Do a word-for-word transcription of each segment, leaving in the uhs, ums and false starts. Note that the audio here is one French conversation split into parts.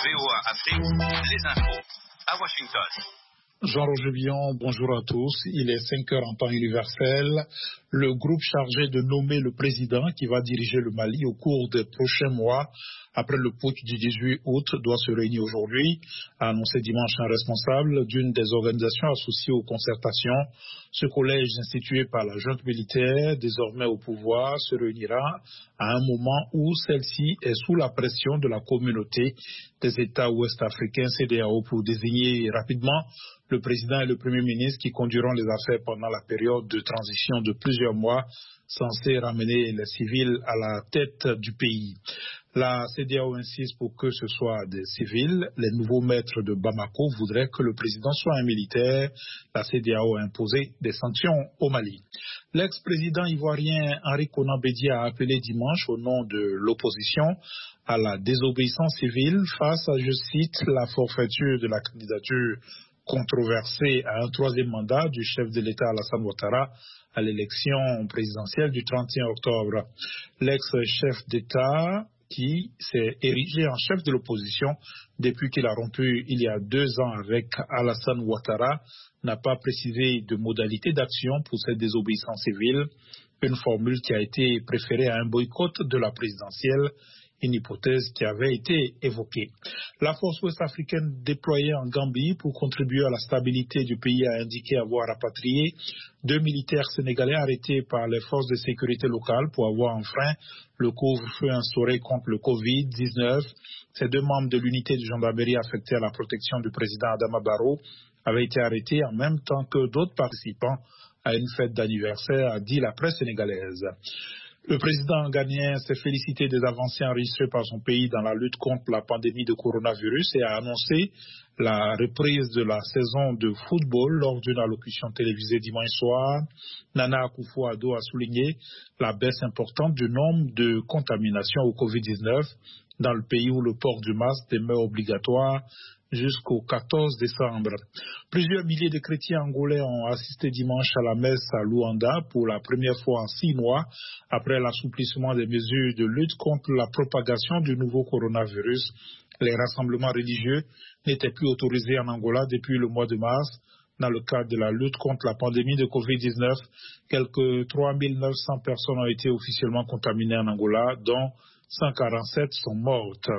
V O A Afrique, les infos à Washington. Jean-Roger Billon, bonjour à tous. Il est cinq heures en temps universel. Le groupe chargé de nommer le président qui va diriger le Mali au cours des prochains mois, après le putsch du dix-huit août, doit se réunir aujourd'hui, a annoncé dimanche un responsable d'une des organisations associées aux concertations. Ce collège institué par la junte militaire, désormais au pouvoir, se réunira à un moment où celle-ci est sous la pression de la communauté des États ouest-africains C E D E A O pour désigner rapidement le président et le premier ministre qui conduiront les affaires pendant la période de transition de plusieurs mois censée ramener les civils à la tête du pays. La C E D E A O insiste pour que ce soit des civils. Les nouveaux maîtres de Bamako voudraient que le président soit un militaire. La C E D E A O a imposé des sanctions au Mali. L'ex-président ivoirien Henri Konan Bédié a appelé dimanche au nom de l'opposition à la désobéissance civile face à, je cite, la forfaiture de la candidature controversée à un troisième mandat du chef de l'État Alassane Ouattara à l'élection présidentielle du trente et un octobre. L'ex-chef d'État qui s'est érigé en chef de l'opposition depuis qu'il a rompu il y a deux ans avec Alassane Ouattara n'a pas précisé de modalité d'action pour cette désobéissance civile, une formule qui a été préférée à un boycott de la présidentielle, une hypothèse qui avait été évoquée. La force ouest-africaine déployée en Gambie pour contribuer à la stabilité du pays a indiqué avoir rapatrié deux militaires sénégalais arrêtés par les forces de sécurité locales pour avoir enfreint le couvre-feu instauré contre le covid dix-neuf. Ces deux membres de l'unité de gendarmerie affectée à la protection du président Adama Barrow avaient été arrêtés en même temps que d'autres participants à une fête d'anniversaire, a dit la presse sénégalaise. Le président ghanéen s'est félicité des avancées enregistrées par son pays dans la lutte contre la pandémie de coronavirus et a annoncé la reprise de la saison de football lors d'une allocution télévisée dimanche soir. Nana Akufo-Addo a souligné la baisse importante du nombre de contaminations au covid dix-neuf dans le pays où le port du masque demeure obligatoire jusqu'au quatorze décembre. Plusieurs milliers de chrétiens angolais ont assisté dimanche à la messe à Luanda pour la première fois en six mois après l'assouplissement des mesures de lutte contre la propagation du nouveau coronavirus. Les rassemblements religieux n'étaient plus autorisés en Angola depuis le mois de mars. Dans le cadre de la lutte contre la pandémie de covid dix-neuf, quelques trois mille neuf cents personnes ont été officiellement contaminées en Angola, dont cent quarante-sept sont mortes.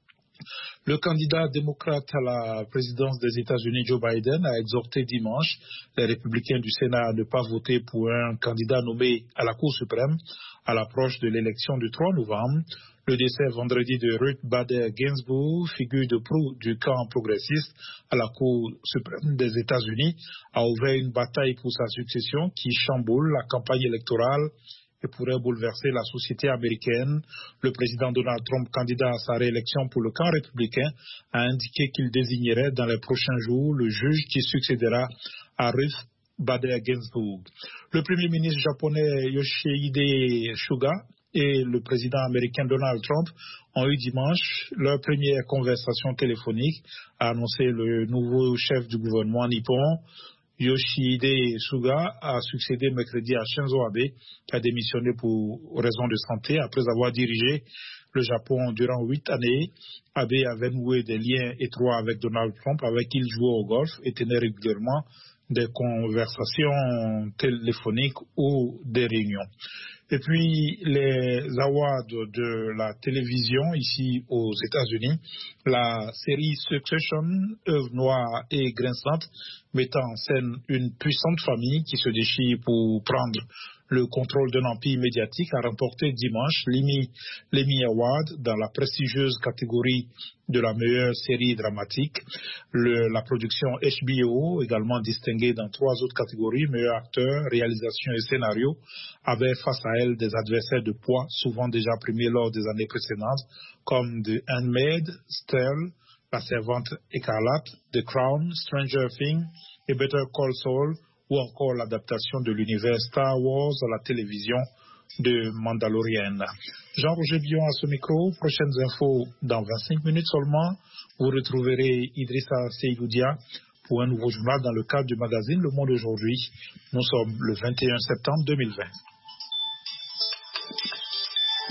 Le candidat démocrate à la présidence des États-Unis, Joe Biden, a exhorté dimanche les républicains du Sénat à ne pas voter pour un candidat nommé à la Cour suprême à l'approche de l'élection du trois novembre. Le décès vendredi de Ruth Bader Ginsburg, figure de proue du camp progressiste à la Cour suprême des États-Unis, a ouvert une bataille pour sa succession qui chamboule la campagne électorale et pourrait bouleverser la société américaine. Le président Donald Trump, candidat à sa réélection pour le camp républicain, a indiqué qu'il désignerait dans les prochains jours le juge qui succédera à Ruth Bader Ginsburg. Le premier ministre japonais Yoshihide Suga et le président américain Donald Trump ont eu dimanche leur première conversation téléphonique, a annoncé le nouveau chef du gouvernement nippon. Yoshihide Suga a succédé mercredi à Shinzo Abe, qui a démissionné pour raison de santé après avoir dirigé le Japon durant huit années. Abe avait noué des liens étroits avec Donald Trump, avec qui il jouait au golf et tenait régulièrement des conversations téléphoniques ou des réunions. Et puis, les awards de la télévision ici aux États-Unis, la série Succession, œuvre noire et grinçante, mettant en scène une puissante famille qui se déchire pour prendre le contrôle d'un empire médiatique, a remporté dimanche l'Emmy Award dans la prestigieuse catégorie de la meilleure série dramatique. Le, la production H B O, également distinguée dans trois autres catégories, meilleur acteur, réalisation et scénario, avait face à elle des adversaires de poids, souvent déjà primés lors des années précédentes, comme The Handmaid, Stell, La Servante écarlate, The Crown, Stranger Things et Better Call Saul, ou encore l'adaptation de l'univers Star Wars à la télévision de Mandalorian. Jean-Roger Billon à ce micro. Prochaines infos dans vingt-cinq minutes seulement. Vous retrouverez Idrissa Seydoudia pour un nouveau journal dans le cadre du magazine Le Monde aujourd'hui. Nous sommes le vingt et un septembre deux mille vingt.